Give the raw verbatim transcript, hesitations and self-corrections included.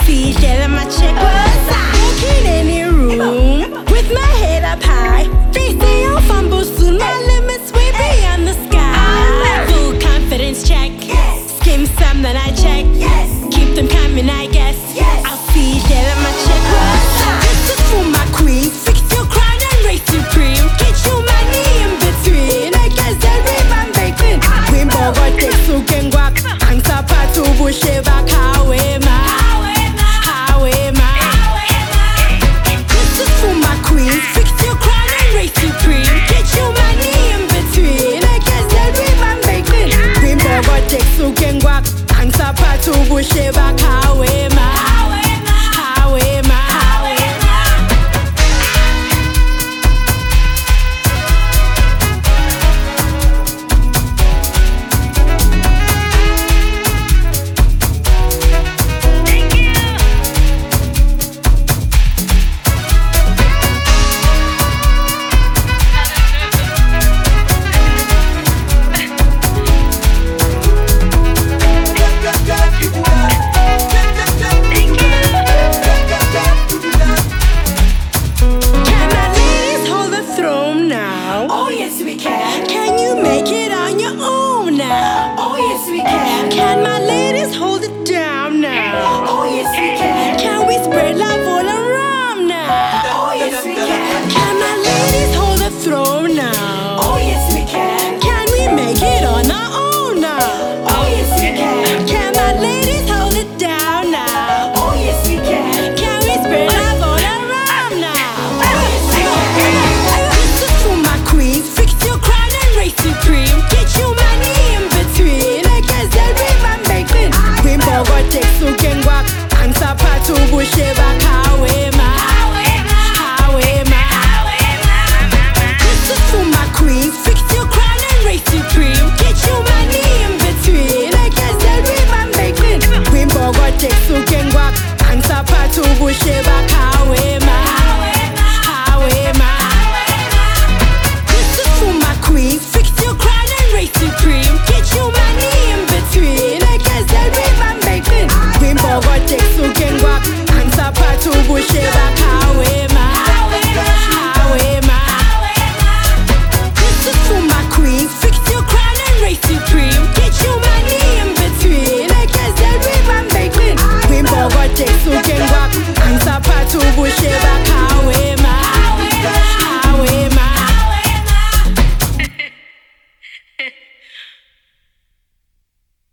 official and my check was high. Walking in the room with my head up high. They say I'll fumble soon, my limits way beyond the sky. Full confidence check, skim some then I check. Keep them coming I guess. Official and my check was high. This is for my queen, fix your crown and reign supreme. Get your money in between, I guess they'll rebound baking. Queen Bogo take suken guac, ang sapatu bushe back highway ma. Highway ma. This is for my queen, fix your crown and reign supreme. Get your money in between, I guess they'll rebound baking. Queen Bogo take suken guac, ang sapatu bushe back highway ma. Highway ma. Can you make it on your own now? Oh yes we can. Can my ladies hold it down now? Oh yes we can. Can we spread love all around now? Oh yes we can. Can my ladies hold the throne now? Oh yes we can. Can we make it on our own now? Oh yes we can. Can my ladies hold it down now? Oh yes we can. Can we spread love all around now? Oh yes we can. This is for my queen, fix your crown and reign supreme. Get your money in between, I guess they'll rebound baking. Queen Bogo take suken guac, ang sapatu bushe back highway ma. Highway ma. This is for my queen, fix your crown and reign supreme. Get your money in between, I guess they'll rebound baking. Queen Bogo take suken guac, ang sapatu bushe back highway ma. Highway ma. This is for my queen, fix your crown and reign supreme. Get your money in between,